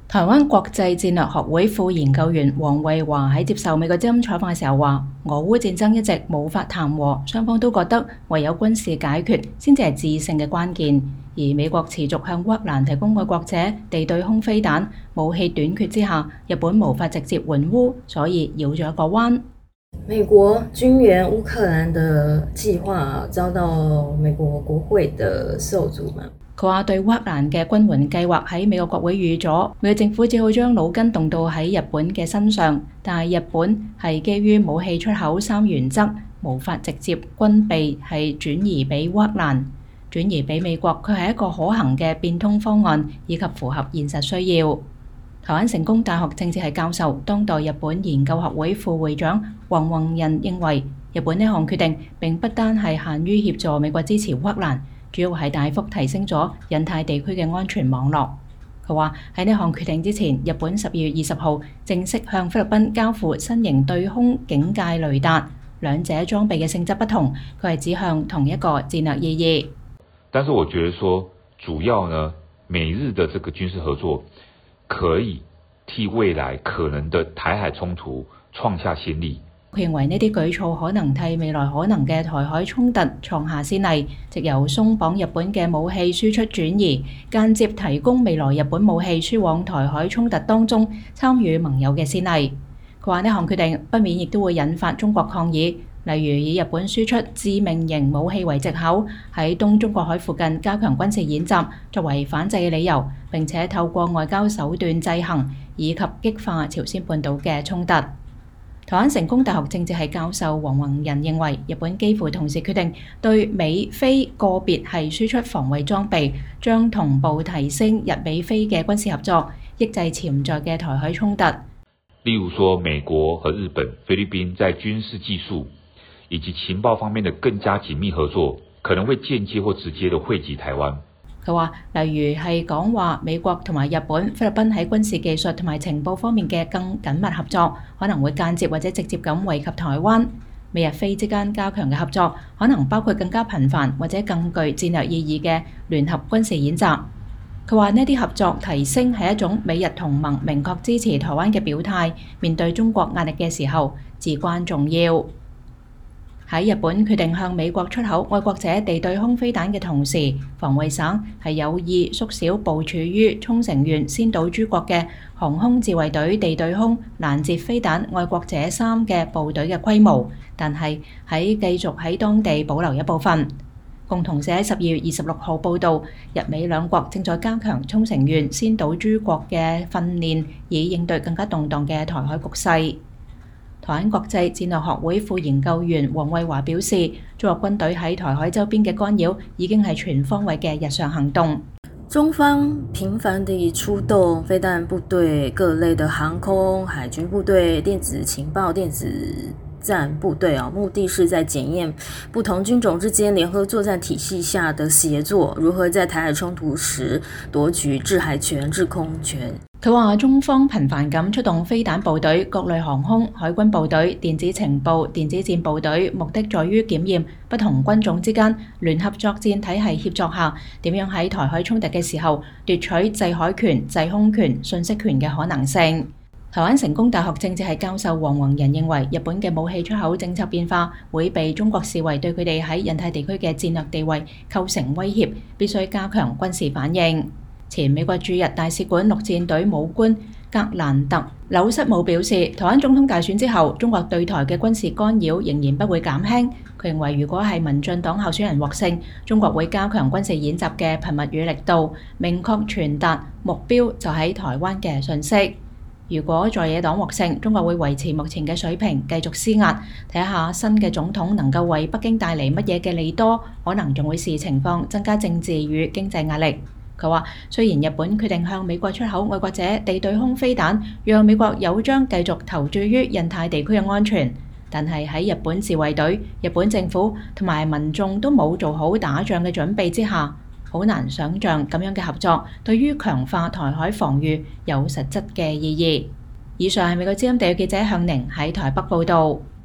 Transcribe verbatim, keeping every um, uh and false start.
台灣國際戰略學會副研究員黃惠華喺接受美國之音採訪嘅時候話：俄烏戰爭一直無法談和，雙方都覺得唯有軍事解決先至係致勝嘅關鍵。而美國持續向烏克蘭提供愛國者地對空飛彈，武器短缺之下，日本無法直接援烏，所以繞咗一個彎。 美國軍援烏克蘭的計劃遭到美國國會的受阻嘛？ 佢話對烏克蘭嘅軍援計劃喺美國國會預咗，美國政府只好將腦筋動到喺日本嘅身上，但係日本係基於武器出口三原則，無法直接軍備係轉移俾烏克蘭，轉移俾美國，佢係一個可行嘅變通方案，以及符合現實需要。台灣成功大學政治系教授、當代日本研究學會副會長黃宏仁認為，日本呢項決定並不單係限於協助美國支持烏克蘭，主要係大幅提升咗印太地區嘅安全網絡。佢話喺呢項決定之前，日本十二月二十號正式向菲律賓交付新型對空警戒雷達，兩者裝備嘅性質不同，佢係指向同一個戰略意義。 但是我覺得說，主要呢，美日的這個軍事合作可以替未來可能的台海衝突創下先例。 佢認為呢啲舉措可能替未來可能嘅台海衝突創下先例，藉由鬆綁日本嘅武器輸出轉移，間接提供未來日本武器輸往台海衝突當中參與盟友嘅先例。佢話呢項決定不免亦都會引發中國抗議，例如以日本輸出致命型武器為藉口，喺東中國海附近加強軍事演習作為反制嘅理由，並且透過外交手段制衡，以及激化朝鮮半島嘅衝突。台灣成功大學政治系教授黃宏仁認為，日本幾乎同時決定對美菲個別係輸出防衛裝備，將同步提升日美菲嘅軍事合作，抑制潛在嘅台海衝突。 例如說，美國和日本、菲律賓在軍事技術以及情報方面的更加緊密合作，可能會間接或直接的惠及台灣。 佢話，例如係講話美國同埋日本、菲律賓喺軍事技術同埋情報方面嘅更緊密合作，可能會間接或者直接咁惠及台灣。美日菲之間加強嘅合作，可能包括更加頻繁或者更具戰略意義嘅聯合軍事演習。佢話呢啲合作提升係一種美日同盟明確支持台灣嘅表態，面對中國壓力嘅時候至關重要。喺日本決定向美國出口愛國者地對空飛彈嘅同時，防衛省係有意縮小部署於沖繩縣先島諸國嘅航空自衛隊地對空攔截飛彈愛國者三嘅部隊嘅規模，但係喺繼續喺當地保留一部分。共同社喺十二月二十六號報導，日美兩國正在加強沖繩縣先島諸國嘅訓練，以應對更加動盪嘅台海局勢。台灣國際戰略學會副研究員黃惠華表示，中國軍隊喺台海周邊嘅干擾已經係全方位嘅日常行動。 中方頻繁地出動飛彈部隊、各類的航空、海軍部隊、電子情報、電子戰部隊啊，目的是在檢驗不同軍種之間聯合作戰體系下的協作，如何在台海衝突時奪取制海權、制空權。 佢話中方頻繁咁出動飛彈部隊、各類航空、海軍部隊、電子情報、電子戰部隊，目的在於檢驗不同軍種之間聯合作戰體系協作下，點樣喺台海衝突嘅時候奪取制海權、制空權、信息權嘅可能性。台灣成功大學政治系教授黃宏仁認為，日本嘅武器出口政策變化會被中國視為對佢哋喺印太地區嘅戰略地位構成威脅，必須加強軍事反應。前美國駐日大使館陸戰隊武官格蘭特紐瑟姆表示，台灣總統大選之後，中國對台嘅軍事干擾仍然不會減輕。佢認為，如果係民進黨候選人獲勝，中國會加強軍事演習嘅頻密與力度，明確傳達目標就喺台灣嘅訊息。如果在野黨獲勝，中國會維持目前嘅水平，繼續施壓，睇下新嘅總統能夠為北京帶嚟乜嘢嘅利多，可能仲會視情況增加政治與經濟壓力。佢話：雖然日本決定向美國出口愛國者地對空飛彈，讓美國有將繼續投注於印太地區嘅安全，但係喺日本自衛隊、日本政府同埋民眾都冇做好打仗嘅準備之下，好難想像咁樣嘅合作對於強化台海防禦有實質嘅意義。以上係美國之音地區記者向寧喺台北報導。